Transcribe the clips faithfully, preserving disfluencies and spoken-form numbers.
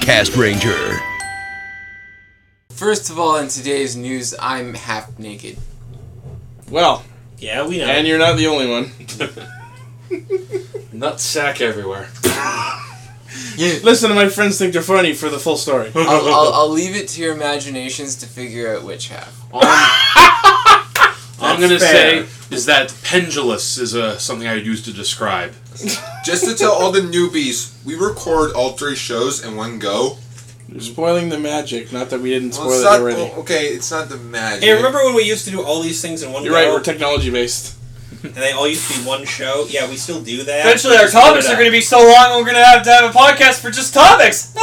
Cast Ranger. First of all, in today's news, I'm half naked. Well, yeah, we know. And you're not the only one. Nutsack everywhere. Yeah. Listen to my friends think they're funny for the full story. I'll, I'll, I'll leave it to your imaginations to figure out which half. All I'm, all I'm gonna fair. say is that pendulous is uh, something I would use to describe. Just to tell all the newbies, we record all three shows in one go. You're spoiling the magic, not that we didn't spoil Well, it's it not, already. well, okay, it's not the magic. Hey, remember when we used to do all these things in one You're go? right, we're technology based. And they all used to be one show? Yeah, we still do that. Eventually, our topics are going to be so long, we're going to have to have a podcast for just topics.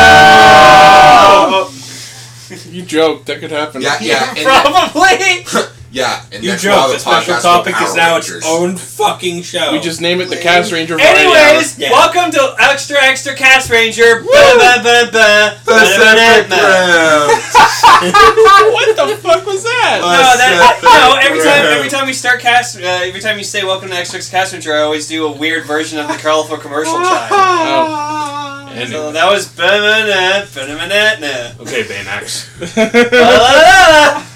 Oh! You joke, that could happen. Yeah, yeah. and Probably. Yeah, and You next we'll have joke, a the special podcast topic about is Power now its Rangers. own fucking show. We just name it the Cast Ranger Variety Anyways, Hour. Yeah. welcome to Extra Extra Cast Ranger. Ba, ba, ba, ba, Pacific ba, ba, ba. Rim. What the fuck was that? No, that, Pacific no. Every time, Rim. every time we start cast, uh, every time you say "Welcome to Extra Extra Cast Ranger," I always do a weird version of the colorful commercial chime. Oh. Anyway. So that was ba-na-na, ba-na-na-na. Okay, Baymax. Ba-la-la-la.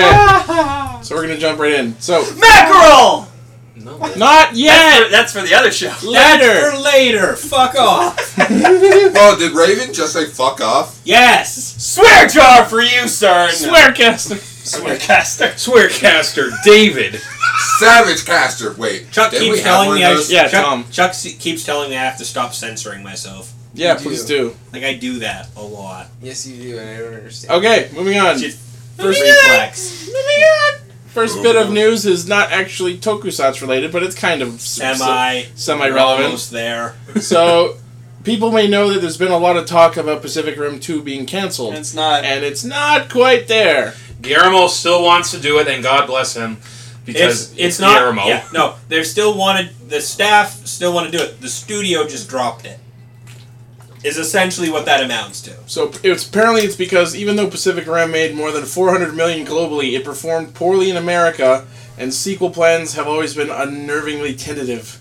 Okay, so we're gonna jump right in. So, Mackerel. No. not That's yet! for, that's for the other show. Later! For later. Fuck off. Oh, did Raven just say fuck off? Yes. Swear jar for you, sir. Swearcaster! Swearcaster. Swearcaster, David. Savage Caster. Wait, Chuck did keeps we have telling one me of I those? Yeah, Chuck, Tom. Chuck se- keeps telling me I have to stop censoring myself. Yeah, You please do. do. Like I do that a lot. Yes, you do, and I don't understand. Okay, moving on. Just First, reflex. first bit of news is not actually Tokusatsu related, but it's kind of Semi. semi-relevant. Almost there. So, people may know that there's been a lot of talk about Pacific Rim two being cancelled. It's not. And it's not quite there. Guillermo still wants to do it, and God bless him, because It's, it's not. Guillermo. Yeah, no, they still wanted. The staff still want to do it. The studio just dropped it. Is essentially what that amounts to. So it's apparently it's because even though Pacific Rim made more than four hundred million globally, it performed poorly in America, and sequel plans have always been unnervingly tentative.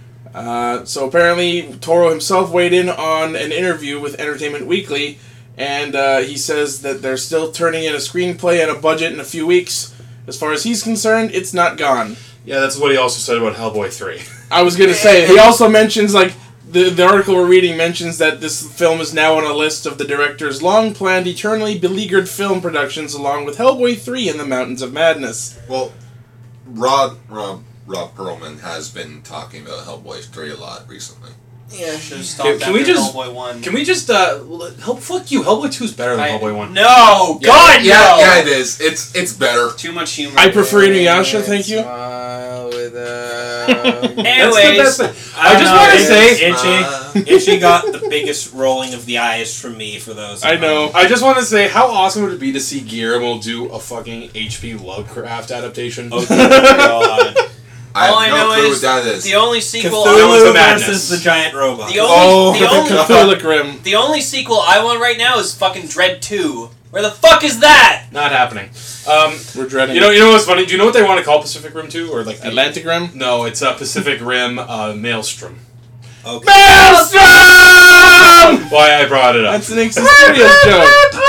Uh, so apparently Toro himself weighed in on an interview with Entertainment Weekly, and uh, he says that they're still turning in a screenplay and a budget in a few weeks. As far as he's concerned, it's not gone. Yeah, that's what he also said about Hellboy three. I was gonna say he also mentions like. The, the article we're reading mentions that this film is now on a list of the director's long-planned, eternally beleaguered film productions, along with Hellboy three and the Mountains of Madness. Well, Rod, Rob, Rob Perlman has been talking about Hellboy three a lot recently. Yeah, should have Can- stopped can we after just- Hellboy one. Can we just, uh, let- help, fuck you, Hellboy two is better than I- Hellboy one. No, Yeah, God, yeah, no. yeah, it is. It's it's better. Too much humor. I prefer Inuyasha, thank you. Smile with a... Anyways, That's the best thing. I I just don't want to know, say, Itchy, Uh, Itchy got the biggest rolling of the eyes from me for those. I know. I just want to say, how awesome would it be to see Guillermo do a fucking H P Lovecraft adaptation? Oh god. I All have I no know clue is what that is. the only sequel. That was Cthulhu the madness. versus the giant robot. The only, Oh, the, only, Cthulhu Rim. the only sequel I want right now is fucking Dread two. Where the fuck is that? Not happening. Um, We're dreading you know, you know what's funny? Do you know what they want to call Pacific Rim two? Or like the- Atlantic Rim? No, it's uh, Pacific Rim uh, Maelstrom. Okay. Maelstrom! Why I brought it up. That's an Nixon Studios joke.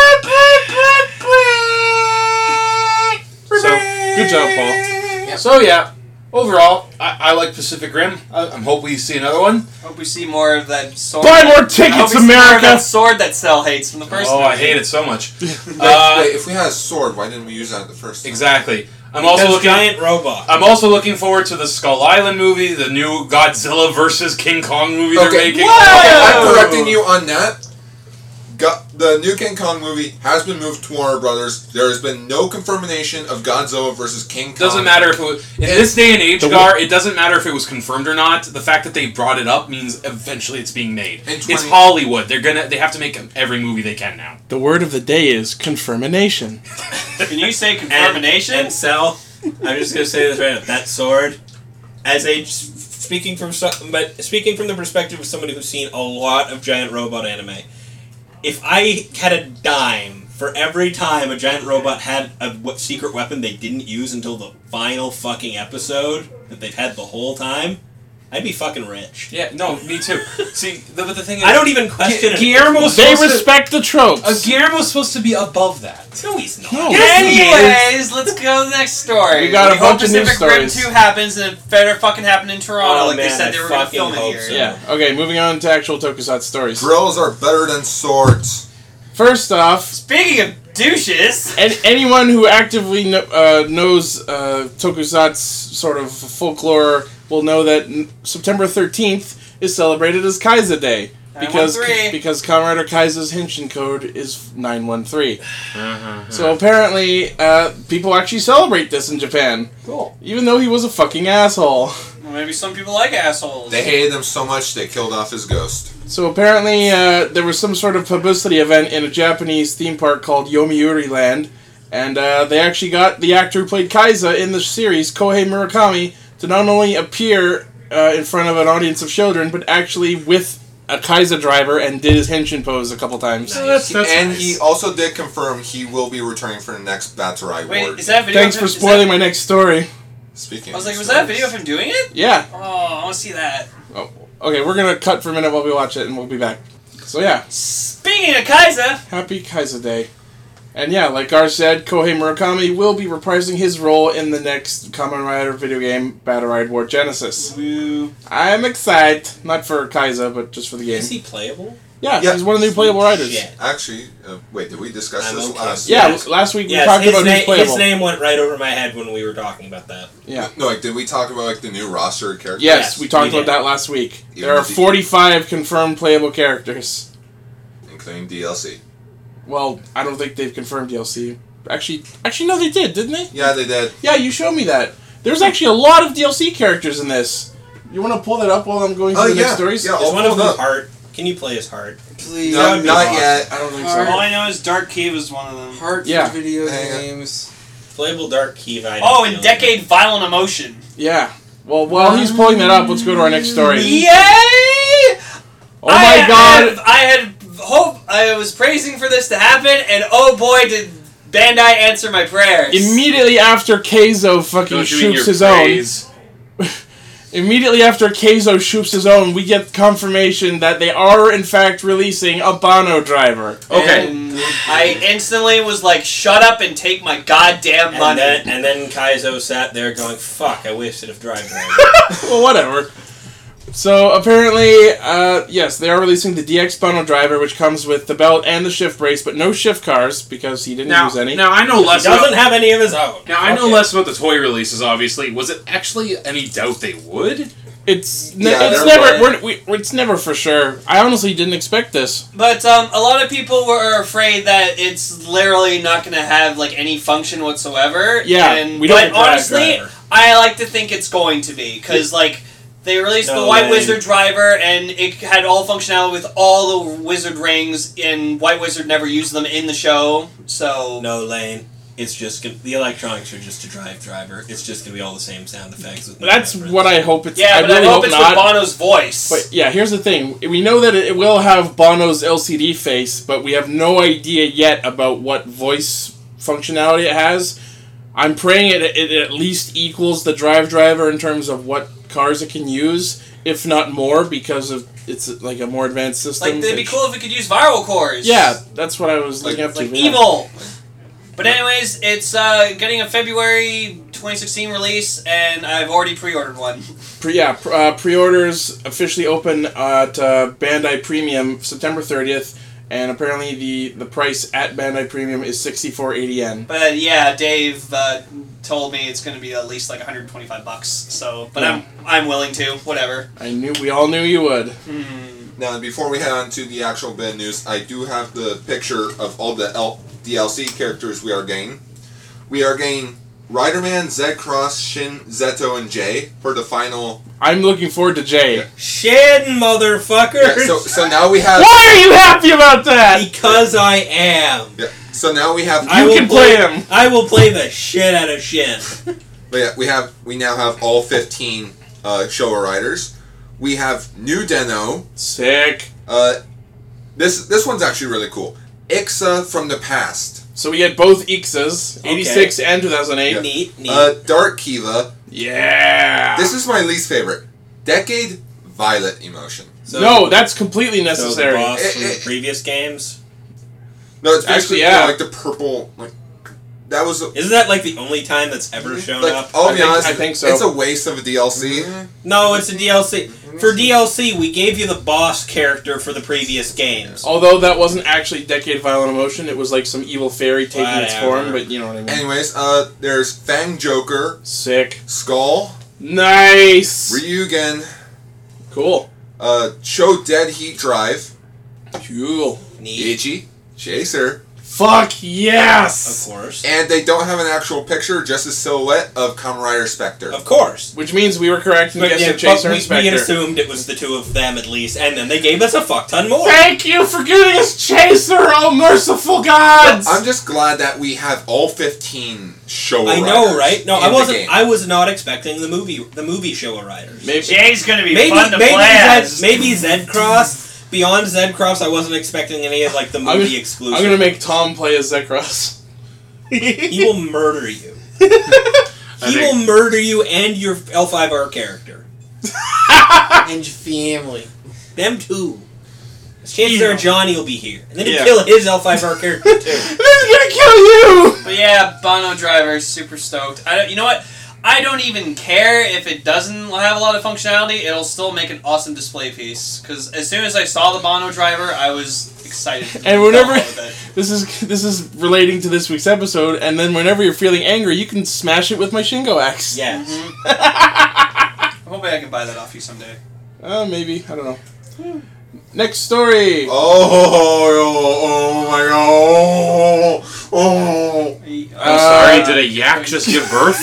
So, Good job, Paul. so yeah. Overall, I, I like Pacific Rim. I, I'm hope we see another one. Hope we see more of that sword. Buy more I hope tickets, we see more of America! that sword that Cell hates from the first Oh, movie. I hate it so much. Wait, uh, wait, if we had a sword, why didn't we use that at the first time? exactly. I'm Because also looking. giant robot. I'm also looking forward to the Skull Island movie, the new Godzilla versus King Kong movie they're Okay, making. okay, I'm correcting you on that. Go- the new King Kong movie has been moved to Warner Brothers. There has been no confirmation of Godzilla versus King Kong. Doesn't matter if it was, in this day and age, The- Gar, it doesn't matter if it was confirmed or not. The fact that they brought it up means eventually it's being made. In It's twenty Hollywood. They're gonna. They have to make every movie they can now. The word of the day is confirmation. Can you say And, confirmation? and Sal, I'm just gonna say this right now. That sword, as a speaking from so- but speaking from the perspective of somebody who's seen a lot of giant robot anime, if I had a dime for every time a giant robot had a w- secret weapon they didn't use until the final fucking episode that they've had the whole time, I'd be fucking rich. Yeah, no, me too. See, the, but the thing is, I don't even question it. Guillermo's They supposed respect the tropes. to, uh, Guillermo's supposed to be above that. No, he's not. No. Anyways, let's go to the next story. We got a We hope bunch of news Pacific Rim stories. two happens and it better fucking happen in Toronto Oh, like they man, said I they were going to fucking film it hope here. so. Yeah. Okay, moving on to actual Tokusatsu stories. Drills are better than swords. First off, Speaking of douches, and anyone who actively kn- uh, knows uh, Tokusatsu sort of folklore will know that n- September thirteenth is celebrated as Kaiza Day. Because nine one three. because Kamen Rider Kaiza's Henshin code is nine one three. So apparently, uh, people actually celebrate this in Japan. Cool. Even though he was a fucking asshole. well, maybe some people like assholes. They hated him so much they killed off his ghost. So apparently, uh, there was some sort of publicity event in a Japanese theme park called Yomiuri Land, and uh, they actually got the actor who played Kaiza in the series, Kohei Murakami, to not only appear uh, in front of an audience of children, but actually with a Kaiza driver and did his henshin pose a couple times. That's, that's and nice. he also did confirm he will be returning for the next Batterai Wait, Ward. is that a video? Thanks of for him, is spoiling that- my next story. Speaking I was of like, was that a stories. video of him doing it? Yeah. Oh, I want to see that. Oh, okay, we're gonna cut for a minute while we watch it, and we'll be back. So yeah, Speaking of Kaiza, happy Kaiza Day. And yeah, like Gar said, Kohei Murakami will be reprising his role in the next Kamen Rider video game, Battle Ride War Genesis. woo. I'm excited, not for Kaiza, but just for the game. Is he playable? Yeah, Yeah. he's one of the new playable riders. Shit. Actually, uh, wait, did we discuss I'm this okay. last? Yeah, Yes. last week we Yes, talked his, about na- who's playable. his name went right over my head when we were talking about that. Yeah. No, like, did we talk about like the new roster of characters? Yes, Yes, we talked we about did. that last week. Even There are the- forty-five confirmed playable characters. Including D L C. Well, I don't think they've confirmed D L C. Actually, actually, no, they did, didn't they? Yeah, they did. Yeah, you showed me that. There's actually a lot of D L C characters in this. You want to pull that up while I'm going through Oh, the yeah, next stories? yeah. Is I'll one of pull it them up. Heart? Can you play as Heart? Please. No, That would be not awesome. yet. I don't think All so. I know is Dark Cave is one of them. Heart Yeah. for video Hang on. games. Playable Dark Key. I Oh, don't and feel Decade Violent Emotion. Yeah. Well, while he's pulling that up, let's go to our next story. Yay! Oh my I god! Had, I had hope. I was praising for this to happen, and oh boy, did Bandai answer my prayers. Immediately after Keizo fucking Don't you mean shoots your his praise? own. Immediately after Keizo shoots his own, we get confirmation that they are in fact releasing a Bano driver. Okay. And I instantly was like, "Shut up and take my goddamn And money." then, and then Kaizo sat there going, "Fuck! I wasted a drive driver." Well, whatever. So apparently, uh, yes, they are releasing the D X Bano driver, which comes with the belt and the shift brace, but no shift cars because he didn't Now, use any. now I know He less doesn't about. have any of his own. Now I know Okay. less about the toy releases. Obviously, was it actually any doubt they would? It's ne- Yeah, it's they're never like- we're, we, it's never for sure. I honestly didn't expect this. But um, a lot of people were afraid that it's literally not going to have like any function whatsoever. Yeah, and, we don't But get drive honestly, driver. I like to think it's going to be because like they released No the White way. Wizard driver and it had all functionality with all the Wizard rings, and White Wizard never used them in the show. So No, Lane. It's just gonna, the electronics are just a drive driver. It's just gonna be all the same sound effects. With no That's difference. what I hope it's. yeah, I but really I hope hope it's not. with Bono's voice. But yeah, here's the thing. We know that it will have Bono's L C D face, but we have no idea yet about what voice functionality it has. I'm praying it, it at least equals the drive driver in terms of what cars it can use, if not more, because of it's like a more advanced system. like, it'd be which- cool if it could use viral cores. Yeah, that's what I was looking Like- up to. Like yeah. evil. But anyways, it's uh, getting a February twenty sixteen release, and I've already pre-ordered one. Pre- yeah, pr- uh, pre-orders officially open at uh, Bandai Premium September thirtieth, and apparently the, the price at Bandai Premium is sixty-four eighty yen. But yeah, Dave uh, told me it's going to be at least like one hundred twenty-five bucks. So, but Yeah. I'm I'm willing to. Whatever. I knew we all knew you would. Now, before we head on to the actual bit of news, I do have the picture of all the L- D L C characters we are getting. We are getting Riderman, Z-Cross, Shin, Zeto, and Jay for the final. I'm looking forward to Jay. Shin, motherfucker. Yeah, so, so now we have. Why are you happy about that? Because I am. Yeah, so now we have. I You will can play him. I will play the shit out of Shin. But yeah, we have. We now have all fifteen uh, Showa riders. We have new Deno. Sick. Uh, this this one's actually really cool. Ixa from the past. So we get both Ixas, eighty-six and two thousand eight. Neat, neat. Uh, Dark Kiva. Yeah. This is my least favorite. Decade Violet emotion. So, no, that's completely so the necessary. boss It- from it- the previous games. No, it's basically Actually, yeah. like the purple. Like that was. Isn't that like the only time that's ever shown like, up? I'll I be think- honest. I think so. It's a waste of a D L C. No, it's a D L C. For D L C, we gave you the boss character for the previous games. Although that wasn't actually Decade Violent Emotion, it was like some evil fairy taking its Whatever. form, but you know what I mean. Anyways, uh, there's Fang Joker, Sick. Skull, Nice! Ryugen, Cool. uh, Show Dead Heat Drive, Cool. Neat, Ichi, Chaser, Fuck of yes! course. and they don't have an actual picture, just a silhouette of Kamen Rider Spectre. Of course. Which means we were correct in But, guessing yeah, Chaser but we, and Spectre. we assumed it was the two of them at least, and then they gave us a fuck ton more. Thank you for giving us Chaser, oh merciful gods! I'm just glad that we have all fifteen show I know, riders right? No, in I the wasn't. game. I was not expecting the movie, the movie show of riders. Maybe. Jay's gonna be Maybe, fun to maybe play as. Zed, maybe Zed Cross. Beyond Zed Cross, I wasn't expecting any of like the I'm movie gonna- exclusive. I'm gonna make Tom play as Zekros. He will murder you. I He think- will murder you and your L five R character. And your family. Them two. Chances are Johnny will be here, and then he'll Yeah. kill his L five R character too. This is gonna kill you! But yeah, Bono Driver, super stoked. I don't, you know what? I don't even care if it doesn't have a lot of functionality. It'll still make an awesome display piece. Because as soon as I saw the Bono Driver, I was excited. to And whenever download it. this is this is relating to this week's episode, and then whenever you're feeling angry, you can smash it with my Shingo axe. Yes. I'm hoping I can buy that off you someday. Uh, maybe I don't know. Next story. Oh, oh my god! Oh, oh. I'm Uh, sorry, did a yak just give birth?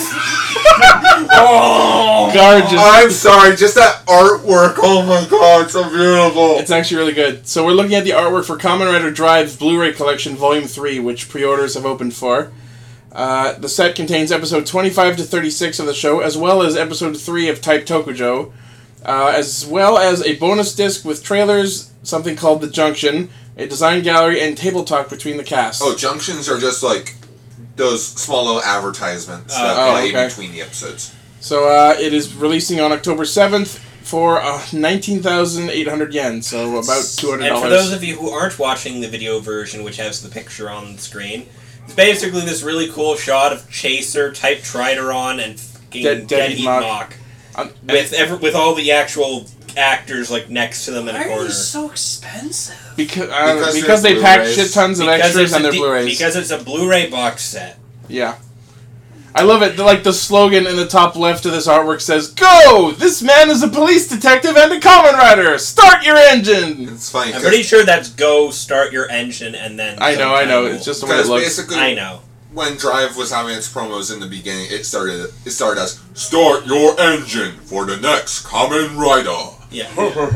oh. Gorgeous. I'm sorry, just that artwork. Oh my god, so beautiful. It's actually really good. So we're looking at the artwork for Kamen Rider Drive's Blu-ray Collection Volume three, which pre-orders have opened for. Uh, the set contains episode twenty-five to thirty-six of the show, as well as episode three of Type Tokujo, uh, as well as a bonus disc with trailers, something called The Junction, a design gallery, and table talk between the cast. Oh, junctions are just like those small little advertisements Oh, that oh, play okay. between the episodes. So uh, it is releasing on October seventh for uh, nineteen thousand eight hundred yen, so about two hundred And dollars. for those of you who aren't watching the video version, which has the picture on the screen, it's basically this really cool shot of Chaser, Type Trideron, and fucking Dead- Dead, Dead Heat Heat Mock. Mock. Um, With, every, with all the actual actors like next to them in Why a are corner. these so expensive? Because, uh, Because because, there's they pack Blu-rays. shit tons of Because extras it's a on their D- Blu-rays. Because it's a Blu-ray box set. Yeah. I love it. The- Like the slogan in the top left of this artwork says, "Go! This man is a police detective and a Kamen Rider! Start your engine!" It's funny I'm because pretty sure that's go, start your engine, and then... I know, I know. sometime It's just the way it because looks. basically I know. when Drive was having its promos in the beginning, it started it started as "Start your engine for the next Kamen Rider." Yeah.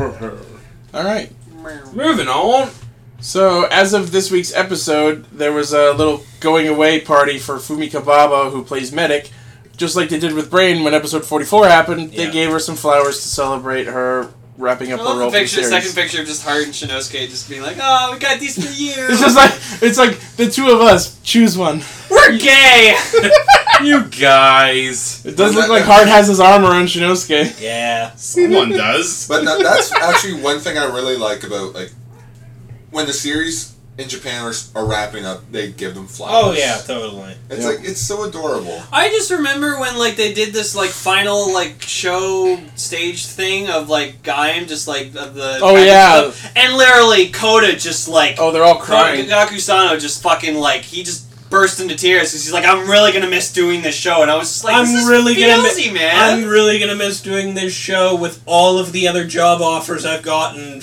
All right. Moving on. So, as of this week's episode, there was a little going away party for Fumika Baba, who plays Medic. Just like they did with Brain when episode forty-four happened, they Yeah. gave her some flowers to celebrate her wrapping up I her love role the for the picture, series. second picture of just Heart and Shinosuke just being like, "Oh, we got these for you." It's just like it's like the two of us choose one. We're gay. You guys. It does Well, look that- like Hart has his arm around Shinosuke. Yeah. Someone does. But that, that's actually one thing I really like about like when the series in Japan are, are wrapping up, they give them flowers. Oh, yeah, totally. It's Yeah. like it's so adorable. I just remember when like they did this like final like show stage thing of like Gaim just like of the Oh, yeah. stuff, and literally Koda just like Oh, they're all crying. Gaku Sano just fucking like he just burst into tears because he's like, I'm really gonna miss doing this show, and I was just like, I'm this is really gonna mi- feelsy, man. I'm really gonna miss doing this show with all of the other job offers I've gotten.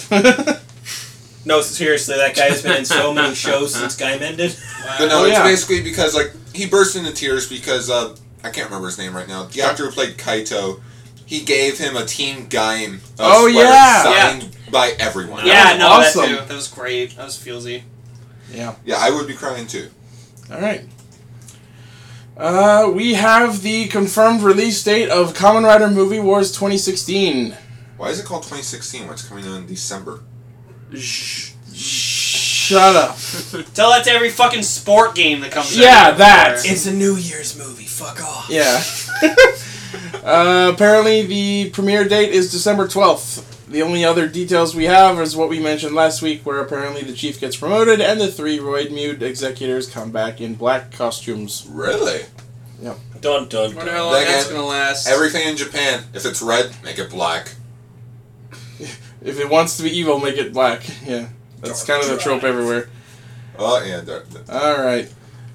No, seriously, that guy's been in so many shows since Gaim ended. But no, Oh, it's yeah. basically because like he burst into tears because uh, I can't remember his name right now. The actor who played Kaito, he gave him a Team Gaim. Uh, Oh, sweater yeah. signed by everyone. yeah, That was no, awesome. that too. That was great. That was feelsy. Yeah. Yeah, I would be crying too. All right. Uh, we have the confirmed release date of Kamen Rider Movie Wars twenty sixteen. Why is it called twenty sixteen when it's coming out in December? Shut up. Tell that to every fucking sport game that comes out. Yeah, that. It's a New Year's movie. Fuck off. Yeah. Uh, apparently, the premiere date is December twelfth. The only other details we have is what we mentioned last week, where apparently the chief gets promoted and the three Roidmude executors come back in black costumes. Really? Dun dun I wonder dun. how long Then that's again, gonna last. Everything in Japan, if it's red, make it black. If it wants to be evil, make it black. Yeah, that's kind of the trope everywhere. Oh, yeah. Dark, dark. Alright.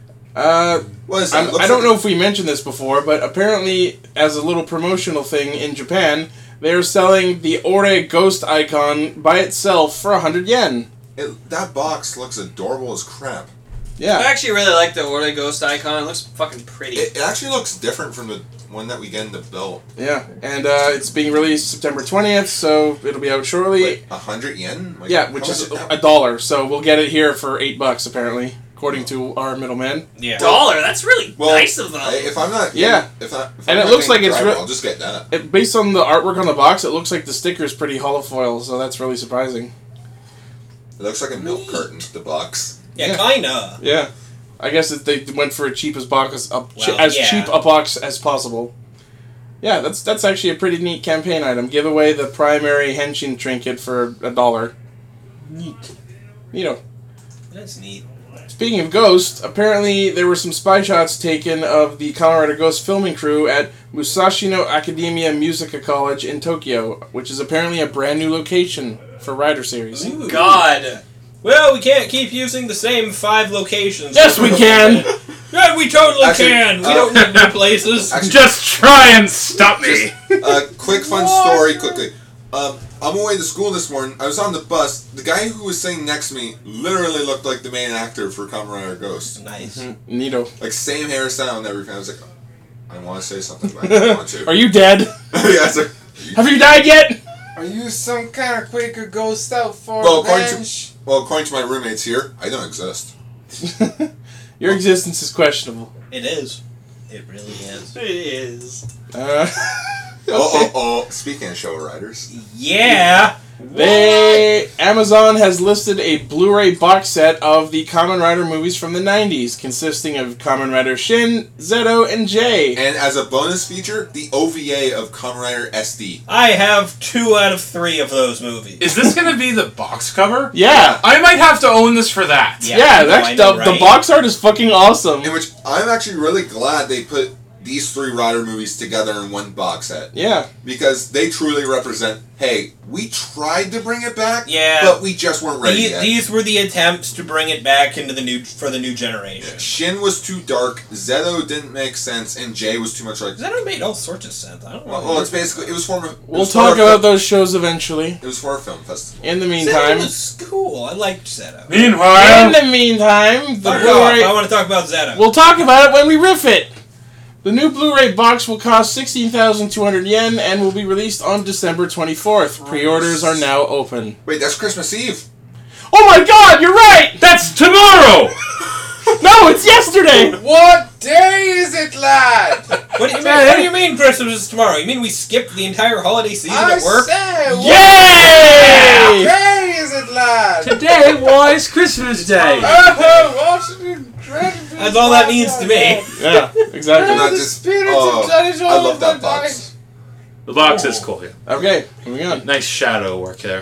Uh, What is that? I'm, Looks I don't like know if we mentioned this before, but apparently, as a little promotional thing in Japan, they're selling the Ore ghost icon by itself for one hundred yen. It, that box looks adorable as crap. I Yeah. actually really like the Ore Ghost icon. It looks fucking pretty. It, it actually looks different from the one that we get in the belt. Yeah. And uh, it's being released September twentieth, so it'll be out shortly. Wait, a hundred yen? Like, Yeah, how which much is that? a dollar, so we'll get it here for eight bucks, apparently, according to our middleman. Yeah. Dollar. That's really Well, nice of them. I, if I'm not, Yeah. If I, if And I'm it not looks getting like it's driver, re- I'll just get that. It, based on the artwork on the box, it looks like the sticker's pretty hollow foil, so that's really surprising. It looks like a milk carton. The box. Yeah, Yeah. kinda. Yeah. I guess that they went for a cheap as box, a, Well, as yeah. cheap a box as possible. Yeah, that's that's actually a pretty neat campaign item. Give away the primary henshin trinket for a dollar. Neat. You know. That's neat. Speaking of Ghost, apparently there were some spy shots taken of the Kamen Rider Ghost filming crew at Musashi no Academia Musica College in Tokyo, which is apparently a brand new location for Rider series. Ooh. God. Well, we can't keep using the same five locations. Yes, we can! Yeah, we totally Actually, can. We uh, don't need new places. Actually, Just try and stop me. a quick fun story, quickly. Um, I'm away to school this morning. I was on the bus. The guy who was sitting next to me literally looked like the main actor for Kamen Rider Ghost. Nice. Neato. Like, same hairstyle and everything. I was like, I want to say something, but I don't want to. Are you dead? yeah, it's like, Have you died yet? Are you some kind of Quaker ghost out for Well, according to- revenge? well, according to my roommates here, I don't exist. Your existence is questionable. It is. It really is. It is. Uh, Oh, oh, oh. Speaking of show riders. Yeah. They Amazon has listed a Blu-ray box set of the Kamen Rider movies from the nineties, consisting of Kamen Rider Shin, Zeto, and J. And as a bonus feature, the O V A of Kamen Rider S D. I have two out of three of those movies. Is this gonna be the box cover? Yeah, I might have to own this for that. Yeah, yeah, I know, that's I know, the, the right? box art is fucking awesome. In which I'm actually really glad they put these three Rider movies together in one box set. Yeah, Because they truly represent, hey, we tried to bring it back, Yeah. but we just weren't ready These, yet. these were the attempts to bring it back into the new for the new generation. Shin was too dark, Zeto didn't make sense, and Jay was too much like... That made all sorts of sense. I don't know. Well, well, it's basically... It was for... It we'll was talk for a about fil- those shows eventually. It was for a film festival. In the Zeto meantime, was cool. I liked Zeto. in Meanwhile, the meantime, the Fuck off. Blu-ray. I want to talk about Zeto. We'll talk about it when we riff it. The new Blu-ray box will cost sixteen thousand two hundred yen and will be released on December twenty-fourth. Pre-orders are now open. Wait, that's Christmas Eve. Oh my god, you're right! that's tomorrow. No, it's yesterday! What day is it, lad? what, do you mean, what do you mean Christmas is tomorrow? You mean we skipped the entire holiday season I at work? say, what Yay! day is it, lad? Today was Christmas Day. Oh, Washington dreadful. That's all that means to me. Yeah, exactly. Not the just- spirit oh, of Johnny I love that Jones box. The box is cool. Yeah. Okay, moving on. Nice shadow work there.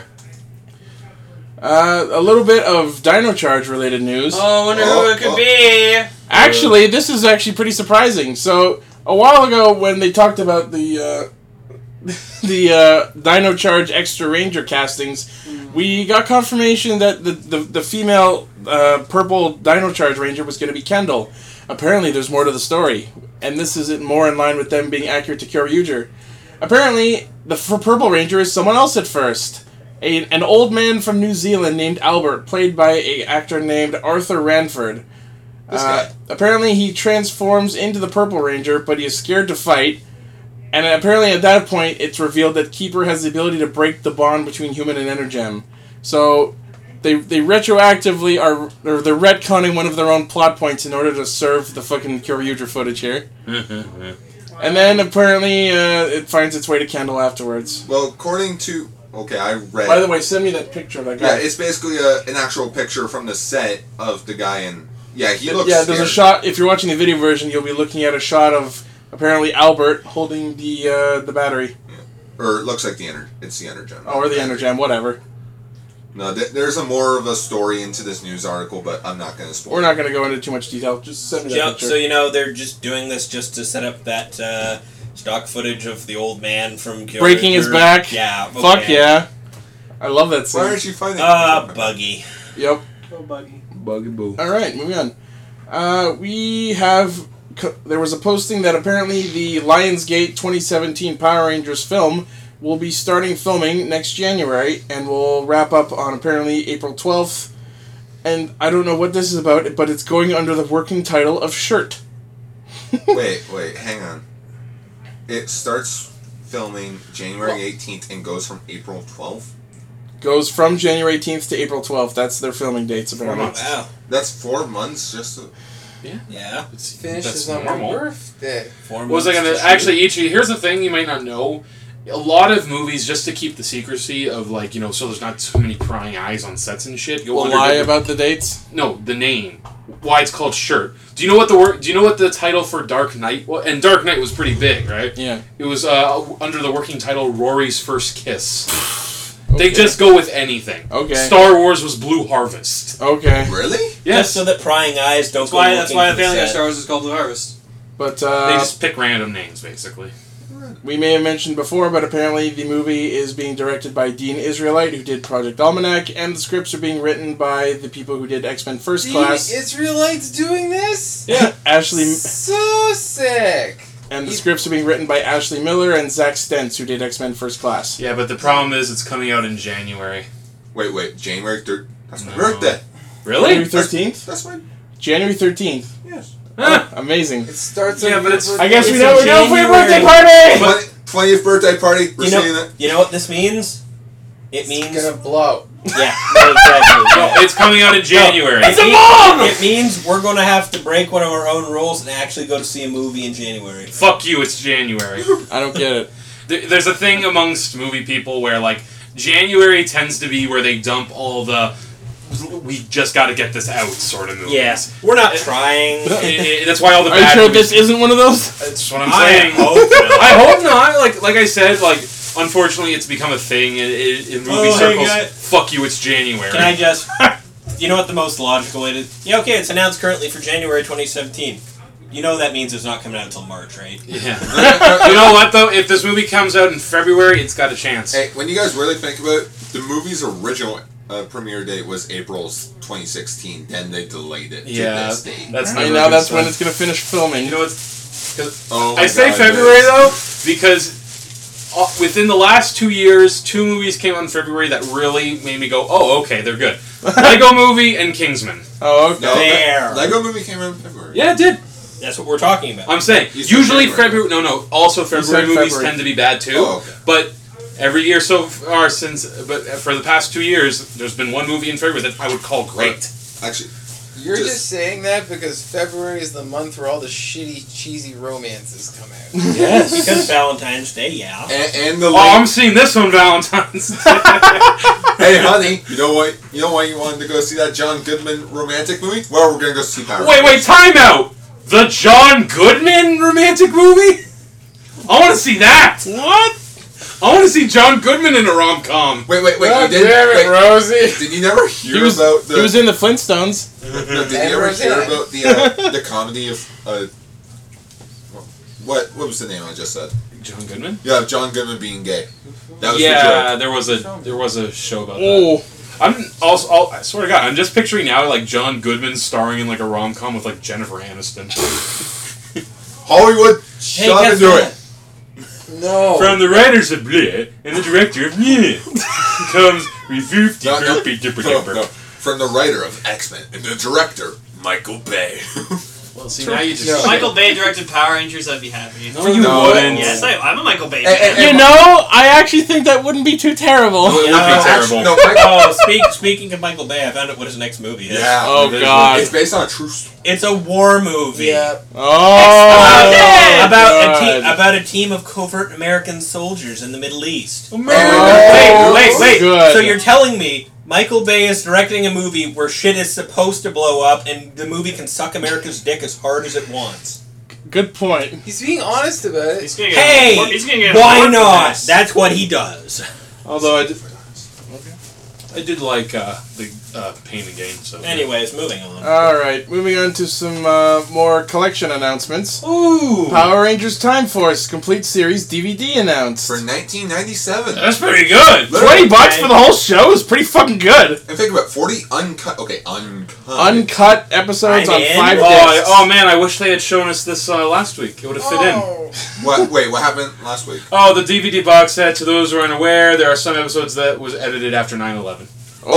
Uh, a little bit of Dino Charge related news. Oh, I wonder who Oh, it could oh. be. Actually, this is actually pretty surprising. So, a while ago when they talked about the uh, the uh, Dino Charge Extra Ranger castings, we got confirmation that the, the, the female uh, purple Dino Charge Ranger was going to be Kendall. Apparently, there's more to the story, and this is more in line with them being accurate to Kyoryuger. Apparently, the f- Purple Ranger is someone else at first. A, an old man from New Zealand named Albert, played by an actor named Arthur Ranford. This Uh, guy. apparently, he transforms into the Purple Ranger, but he is scared to fight. And apparently, at that point, it's revealed that Keeper has the ability to break the bond between human and Energem. So, they they retroactively are, or they're retconning one of their own plot points in order to serve the fucking Kyoryuger footage here. And then apparently, uh, it finds its way to Kendall afterwards. Well, according to... Okay, I read... By the way, send me that picture of that yeah, guy. it's basically a, an actual picture from the set of the guy in... Yeah, he looks yeah, there's a scared. shot. If you're watching the video version, you'll be looking at a shot of apparently Albert holding the uh, the battery. Or it looks like the Ener- it's the Energem. Oh, or the Energem, whatever. No, th- there's a more of a story into this news article, but I'm not going to spoil. We're not going to go into too much detail. Just send me that Yeah, picture. so you know they're just doing this just to set up that uh, stock footage of the old man from Kyoto. Breaking his back. Yeah. Okay. Fuck yeah. I love that scene. Why aren't you finding? Uh, buggy. Yep. Oh, buggy. Buggy boo. All right, moving on. Uh, we have... Co- there was a posting that apparently the Lionsgate twenty seventeen Power Rangers film will be starting filming next January and will wrap up on apparently April twelfth. And I don't know what this is about, but it's going under the working title of Shirt. Wait, wait, hang on. It starts filming January eighteenth and goes from April twelfth? Goes from January eighteenth to April twelfth. That's their filming dates, apparently. Wow. That's four months just to... Yeah. It's, Finishes that's on normal. my birthday. Four What was I months gonna to shoot. actually? Ichi, here's the thing you might not know. A lot of movies, just to keep the secrecy of like you know, so there's not too many prying eyes on sets and shit. Go Will under lie different- about the dates? No, the name. Why it's called Shirt. Do you know what the word? Do you know what the title for Dark Knight was? And Dark Knight was pretty big, right? Yeah. It was uh, under the working title Rory's First Kiss. Okay. They just go with anything. Okay. Star Wars was Blue Harvest. Okay. Really? Just Yes. so that prying eyes don't That's go why. That's looking why for the Family Guy set. Star Wars is called Blue Harvest. But uh, They just pick random names, basically. we may have mentioned before, but apparently the movie is being directed by Dean Israelite, who did Project Almanac, and the scripts are being written by the people who did X-Men First The Class. Israelites doing this? Yeah. Ashley, So sick. and the scripts are being written by Ashley Miller and Zach Stentz, who did X-Men First Class. Yeah, but the problem is it's coming out in January. Wait, wait, January third. That's my No. birthday. Really? January thirteenth? That's my... January thirteenth. Yes. Huh. Amazing. It starts Yeah, on but your it's- birthday. I guess we It's know in we're going for your January. birthday party! Twenty- twentieth birthday party. We're You saying know, that. you know what this means? It It's means gonna blow. yeah, no, exactly. No, it's coming out in January. It, mean- it means we're going to have to break one of our own rules and actually go to see a movie in January. Fuck you, it's January. I don't get it. There- There's a thing amongst movie people where, like, January tends to be where they dump all the we just got to get this out sort of movies. Yes, we're not trying. I- I- that's why all the Are you bad sure movies- this isn't one of those? That's what I'm I saying. hope not. I hope not. Like like I said, like unfortunately, it's become a thing in, in, in movie Oh, hey, circles. guy. Fuck you, it's January. Can I just? You know what the most logical way to? Yeah, okay, it's announced currently for January twenty seventeen. You know that means it's not coming out until March, right? Yeah. You know what though? If this movie comes out in February, it's got a chance. Hey, when you guys really think about it, the movie's original uh, premiere date was April twenty sixteen. Then they delayed it Yeah, to this date. that's I never mean, a now good that's sign. when it's going to finish filming. You know what's? Oh my I say God, February yes. though because uh, within the last two years, two movies came out in February that really made me go, "Oh, okay, they're good." Lego Movie and Kingsman. Oh, okay. No, There. Lego movie came out in February. Yeah, it did. That's what we're talking about. I'm saying You said usually February. February. No, no. Also, said February movies February. tend to be bad too. Oh, okay. But every year so far since, but for the past two years, there's been one movie in February that I would call great. Actually, You're Just- just, saying that because February is the month where all the shitty, cheesy romances come out. Yes. Because Valentine's Day, yeah. and, and the Oh, late- I'm seeing this on Valentine's. Day. hey, honey, you know what? You know why you wanted to go see that John Goodman romantic movie? Well, we're gonna go see Power. Wait, wait, time out! The John Goodman romantic movie? I want to see that! What? I want to see John Goodman in a rom com. Wait, wait, wait! God you did, damn it, wait, Rosie! did you never hear He was, about the? he was in the Flintstones. no, did you And ever Roseanne. hear about the uh, the comedy of uh, what? What was the name I just said? John Goodman? Yeah, John Goodman being gay. That was Yeah, the there was a there was a show about that. Oh, I'm also, I'll, I swear to God, I'm just picturing now like John Goodman starring in like a rom com with like Jennifer Aniston. joke. Hollywood, shove guess into what? it. No. From the writers of Bleh and the director of Bleh comes review No, no, the no, no. From the writer of X Men and the director Michael Bay. Well, see now you just No. Michael Bay directed Power Rangers, I'd be happy. No, you No. wouldn't. Yes, I, I'm a Michael Bay Hey, fan. hey, you know, I actually think that wouldn't be too terrible. It would be No, terrible. No, Michael, Oh, speak, speaking of Michael Bay, I found out what his next movie is. yeah. Oh It is God. It's based on a true story. It's a war movie. Yeah. Oh, About, about, a God. te- about a team of covert American soldiers in the Middle East. Oh, Wait, wait, wait. Good. So you're telling me Michael Bay is directing a movie where shit is supposed to blow up and the movie can suck America's dick as hard as it wants? Good point. He's being honest about it. He's gonna get Hey, he's gonna get why more not? from this. That's what he does. Although I did, I did like uh, the uh, Pain and Gain. So Anyways, moving on. all right, moving on to some uh, more collection announcements. Ooh. Power Rangers Time Force Complete Series D V D announced. For nineteen ninety-seven. that's pretty good. Twenty bucks for the whole show is pretty fucking good. And think about forty uncut. Okay, uncut. Uncut episodes I'm on in. five Oh, discs. oh man, I wish they had shown us this uh, last week. It would have fit in. Oh. What? Wait, what happened last week? Oh, the D V D box set. To those who are unaware, there are some episodes that was edited after nine eleven.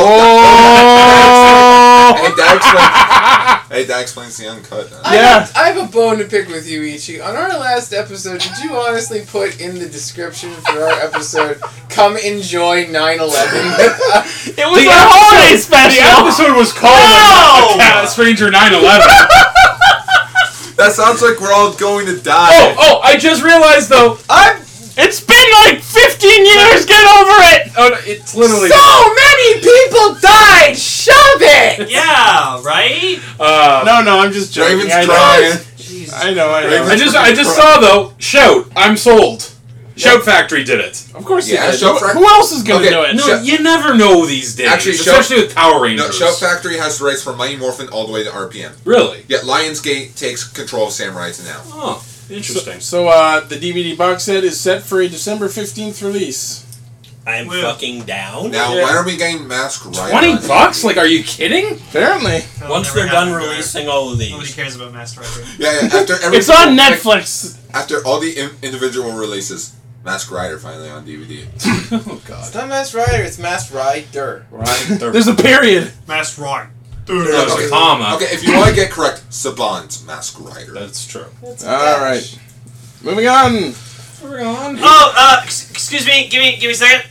Oh! Hey, that explains. Hey, that explains the uncut. Then. I Yeah. have, I have a bone to pick with you, Ichi. On our last episode, did you honestly put in the description for our episode, "Come enjoy nine eleven"? It was a holiday The special. episode was called No! Cat Stranger nine eleven. That sounds like we're all going to die. Oh, oh! I just realized though. I'm. It's been like fifteen years. Get over it. Oh, no, it's literally. So many people died! Shove it! Yeah, right? Uh, No, no, I'm just joking. Raven's I know. crying. I know. I know. Raven's I just, I just saw though. Shout! I'm sold. Shout Yep. Factory did it. Of course, Yeah, you did. Shout Who- Fac- Who else is gonna Okay, do it? No, Shout- you never know these days. Actually, Shout- especially with Power Rangers. No, Shout Factory has the rights from Mighty Morphin all the way to R P M. Really? Yet Lionsgate takes control of Samurai now. Oh, interesting. So, uh, the D V D box set is set for a December fifteenth release. I'm Well. fucking down. Now, Yeah. when are we getting Mask Rider? Twenty on bucks? D V D? Like, are you kidding? Apparently, That'll Once never they're done happen, releasing all of Nobody these. cares about Master Rider. Yeah, yeah. After every, it's on Netflix. After all the in- individual releases, Mask Rider finally on D V D. Oh God. It's not Masked Rider, it's Masked Rider. Right. There's a period. Master Rider. There's Okay. a comma. Okay, if you want to get correct, Saban's Mask Rider. That's true. That's a All batch. right. Moving on. We're on. Oh, uh, ex- excuse me. Give me, give me a second.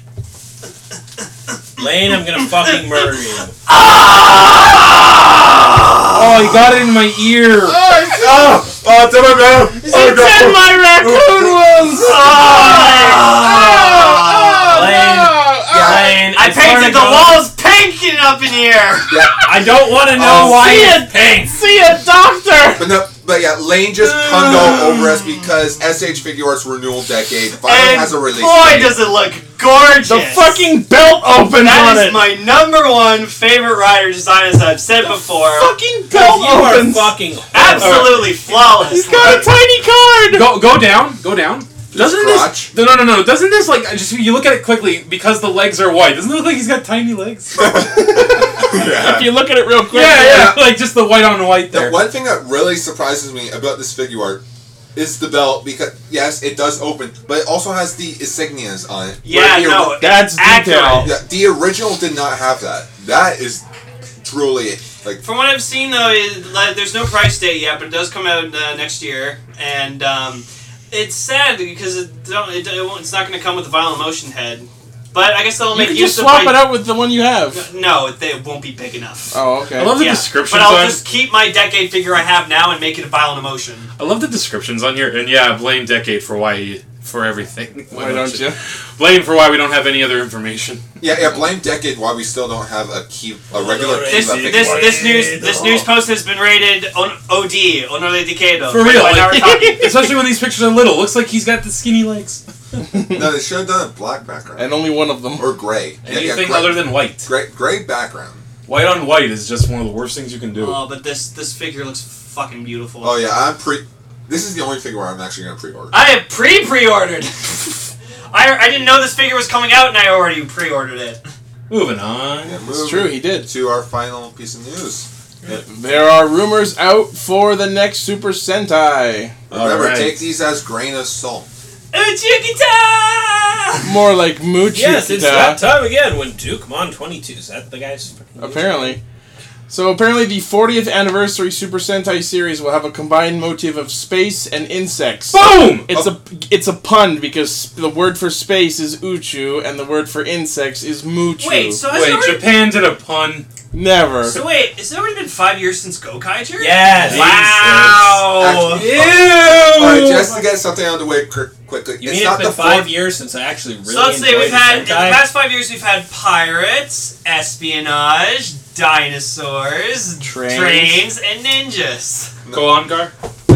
Lane, I'm gonna fucking murder you. Oh, he got it in my ear. Oh, it's Oh, oh, it's in my mouth. It's in my raccoon wounds. Lane, oh, Lane, I it's painted the gonna go- walls pink up in here. I don't want to know Oh, why see it's pink. See a doctor. But no, but yeah, Lane just punned all over us because S H Figure Arts Renewal Decade finally And has a release boy, date. does it look gorgeous. The fucking belt opens on That is it. my number one favorite rider design, as I've said before. fucking belt You are opens. fucking Absolutely flawless. He's got a tiny card. Go, go down. Go down. Doesn't crotch? this? No, no, no, no. Doesn't this like just you look at it quickly because the legs are white? Doesn't it look like he's got tiny legs? If you look at it real quick. yeah, yeah. Like just the white on white The there. one thing that really surprises me about this figure art is the belt, because yes, it does open, but it also has the insignias on it. Yeah, Where the no, That's accurate. detail. Yeah, the original did not have that. That is truly like. From what I've seen, though, it, like, there's no price date yet, but it does come out uh, next year, and um, it's sad because it don't, it, it won't, it's not going to come with the vinyl emotion head. But I guess they'll You make can use just of swap my... it out with the one you have. No, it, it won't be big enough. Oh, okay. I love the Yeah, descriptions but I'll on. just keep my decade figure I have now and make it a violent emotion. I love the descriptions on here, and yeah, blame Decade for why you, for everything. Why don't you? Blame for why we don't have any other information. Yeah, yeah. Blame Decade why we still don't have a key, a regular key. This this this news this news post has been rated on O D, Honor de Decado. For real, Right now like, we're talking. especially when these pictures are little. Looks like he's got the skinny legs. No, they should have done a black background And only one of them. or gray. Yeah, yeah, Anything gray, other than white. gray, gray background. White on white is just one of the worst things you can do. Oh, but this this figure looks fucking beautiful. Oh yeah, I'm pre. This is the only figure I'm actually gonna pre-order. I have pre pre ordered. I I didn't know this figure was coming out, and I already pre ordered it. Moving on. Yeah, It's moving true, he did. To our final piece of news. There are rumors out for the next Super Sentai. Remember, Alright. take these as grain of salt. Uchikita! More like Muchita. Yes, it's that time again when Dukemon twenty-two. Is that the guy's? fucking Apparently. So apparently the fortieth anniversary Super Sentai series will have a combined motif of space and insects. Boom! It's a it's a pun because the word for space is uchu and the word for insects is muchu. Wait, so has it Wait, already, Japan did a pun. Never. so wait, has it already been five years since Gokaiger? Yes. Wow. Actually- Ew! Alright, just to get something out of the way qu- quickly. You it's mean not it's the been five fourth- years since I actually really So let's say enjoyed we've had in the Sentai? past five years we've had pirates, espionage, dinosaurs, Trains. trains and ninjas. Go on, Gar. The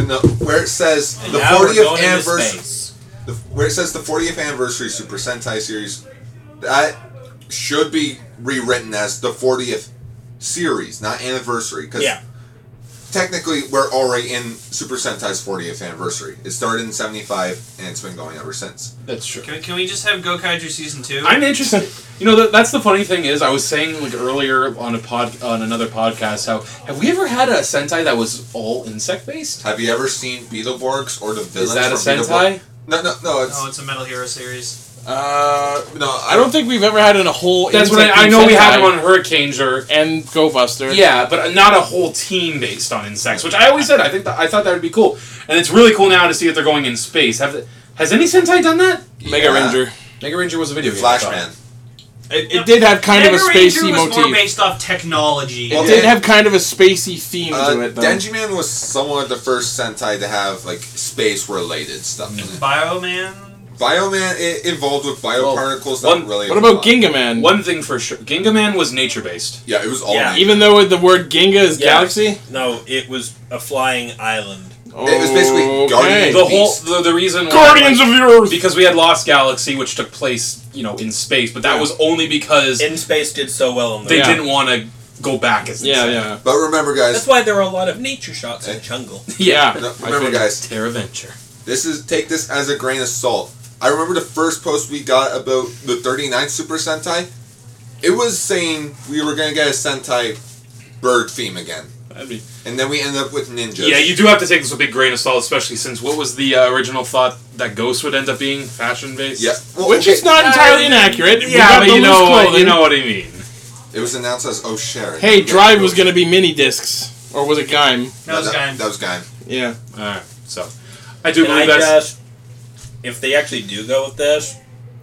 no, where it says the Now we're fortieth going into anniversary, space. the, where it says the fortieth anniversary Super Sentai series, that should be rewritten as the fortieth series, not anniversary. Because Yeah. technically, we're already in Super Sentai's fortieth anniversary. It started in seventy-five, and it's been going ever since. That's true. Can we, can we just have Gokaiger season two? I'm interested. You know, that, that's the funny thing is, I was saying like earlier on a pod on another podcast, how have we ever had a Sentai that was all insect based? Have you ever seen Beetleborgs or the villains Is that a from Sentai? Beetleborg? No, no, no. It's Oh, it's a Metal Hero series. Uh, no. I don't think we've ever had in a whole. That's what I, I know. We had him on Hurricaneger and Go Buster. Yeah, but not a whole team based on insects, which I always said I think that, I thought that would be cool, and it's really cool now to see that they're going in space. Have the, has any Sentai done that? Mega Yeah. Ranger. Mega Ranger was a video game. I thought. Flashman. It, it did have kind Mega of a Ranger spacey was motif. more based off technology. It did have kind of a spacey theme Uh, to it, though. Denjiman was somewhat the first Sentai to have like space related stuff in it. Bioman. Bioman it involved with bioparticles. Well, not really. What a about lot. Gingaman? One thing for sure, Gingaman was nature based. Yeah, it was all. Yeah. nature. Even though the word Ginga is Yeah. galaxy? No, it was a flying island. It was basically Okay. Guardians The whole Beast. the, the reason why, Guardians like, of the Earth! because we had Lost Galaxy, which took place you know in space, but that Yeah. was only because In Space did so well on the they Yeah. didn't want to go back as Yeah, insane. yeah. But remember, That's guys. why there are a lot of nature shots in the jungle. yeah. No, I remember, figured. guys. Terraventure. This is take this as a grain of salt. I remember the first post we got about the thirty-ninth Super Sentai. It was saying we were gonna get a Sentai bird theme again, That'd be. and then we ended up with ninjas. Yeah, you do have to take this with a big grain of salt, especially since what was the uh, original thought that Ghost would end up being fashion based. Yeah, well, Which okay, is not entirely inaccurate. We Yeah, got but the you loose know what, clothing. you know what I mean. It was announced as Oh Sharon. Hey, Drive was going to be mini discs. Or was it Gaim? That was Gaim. That was Gaim. Yeah. All right, so I do Can I believe that's. just, if they actually do go with this,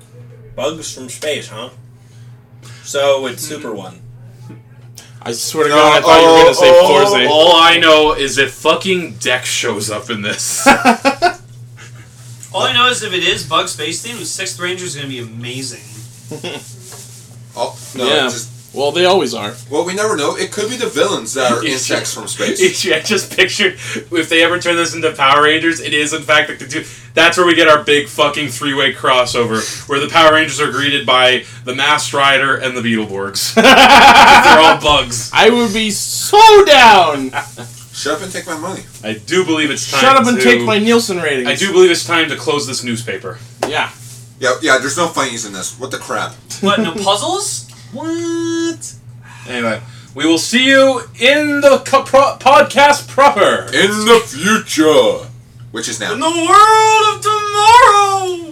bugs from space, huh? So it's Super One. I swear to No, God, I thought you were going to say Oh, Forze. all I know is if fucking Dex shows up in this. All I know is if it is Bug Space theme, Sixth Ranger is going to be amazing. Oh no, Yeah. just Well, they always are. well, we never know. It could be the villains that are insects from space. I just pictured if they ever turn this into Power Rangers, it is in fact like the two. That's where we get our big fucking three-way crossover, where the Power Rangers are greeted by the Masked Rider and the Beetleborgs. They're all bugs. I would be so down! Shut up and take my money. I do believe it's time Shut up and to, take my Nielsen ratings. I do believe it's time to close this newspaper. Yeah. Yeah, yeah. There's no funnies in this. What the crap? What, no puzzles? What? Anyway, we will see you in the co- pro- podcast proper. In the future, which is now. In the world of tomorrow!